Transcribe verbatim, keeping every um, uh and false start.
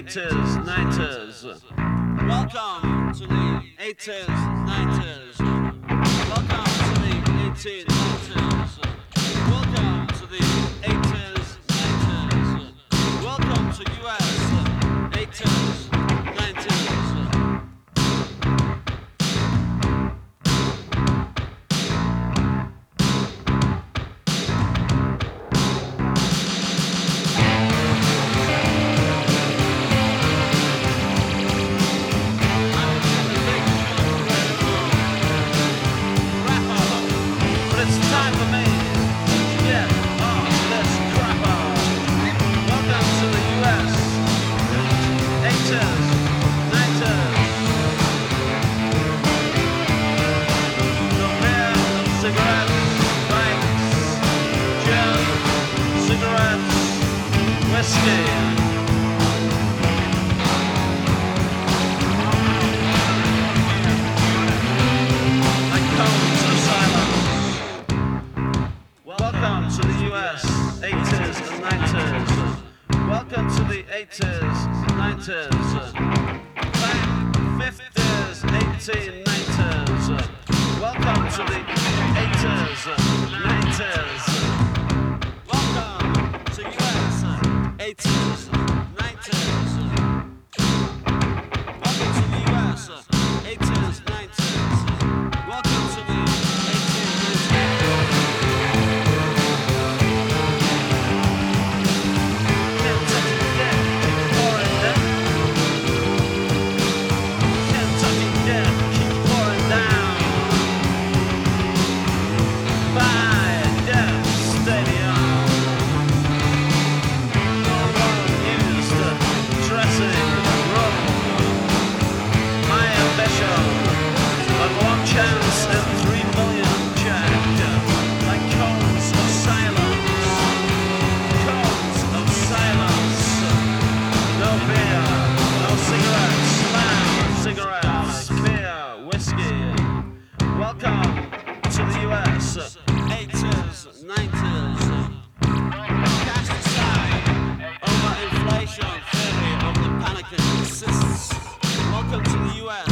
eighties, nineties. Welcome to the eighties, nineties. Welcome to the eighties, nineties. Welcome to the eighties, nineties. Welcome to U S eighties, nineties. Welcome to the U S eighties and nineties. Welcome to the eighties, nineties. fifties, eighties, nineties. Welcome to the eighties, nineties. Welcome to U S eighties, nineties. Welcome to the U S eighties, nineties. Welcome to the Welcome to the U S eighties, nineties. Cast aside over inflation theory of the panic exists. Welcome to the U S